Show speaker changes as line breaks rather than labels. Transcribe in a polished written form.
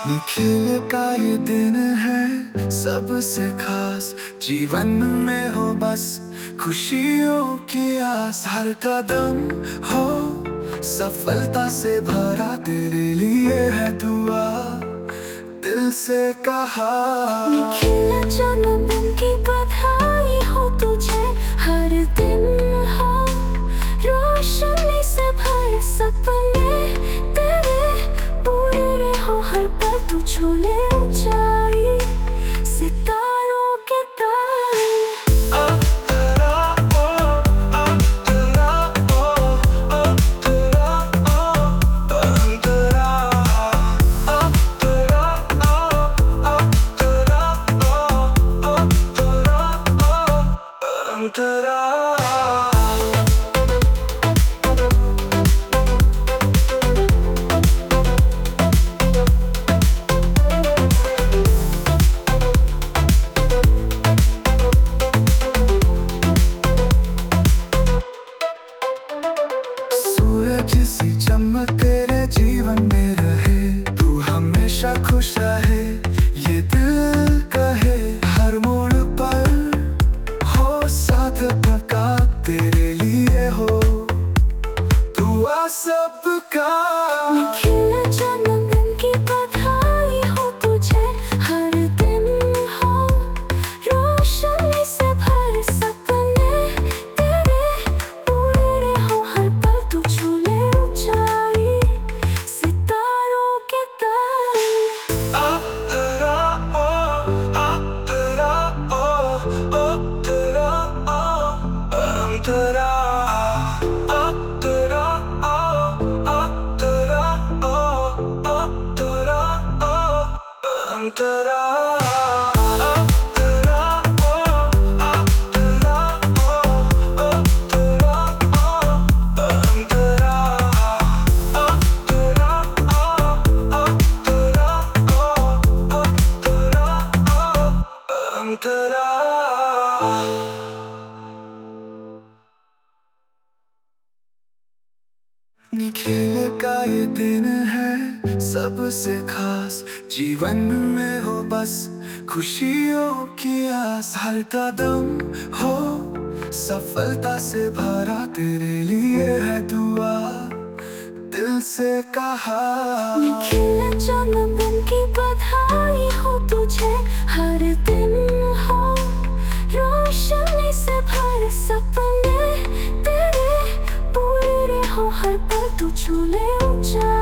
निखिल का ये दिन है सबसे खास। जीवन में हो बस खुशियों की आस। हर कदम हो सफलता से भरा, तेरे लिए है दुआ दिल से कहा।
निखिल जन्मदिन की बधाई हो तुझे। हर दिन हो रोशनी से भरे सपने तेरे पूरे हो। हर पल तू छू ले ऊंचाई सितारों के तारे।
सूरज सी चमक तेरे जीवन में रहे, तू हमेशा खुश रहे ये दिल कहे। हर मोड़ पर हो साथ पका, तेरे लिए हो दुआ सबका।
निखिल जन्मदिन की बधाई हो तुझे। हर दिन हो रोशनी से भरे सपने तेरे पूरे हो। हर पल तू छू ले ऊंचाई सितारों के तारे।
निखिल का ये दिन है सबसे खास। जीवन में हो बस खुशियों की आस। हर कदम हो सफलता से भरा, तेरे लिए है दुआ दिल से कहा।
निखिल जन्मदिन की बधाई हो तुझे। हर दिन हो रोशनी से भरे सपने तेरे पूरे हो। हर पल तू छू ले ऊंचाई।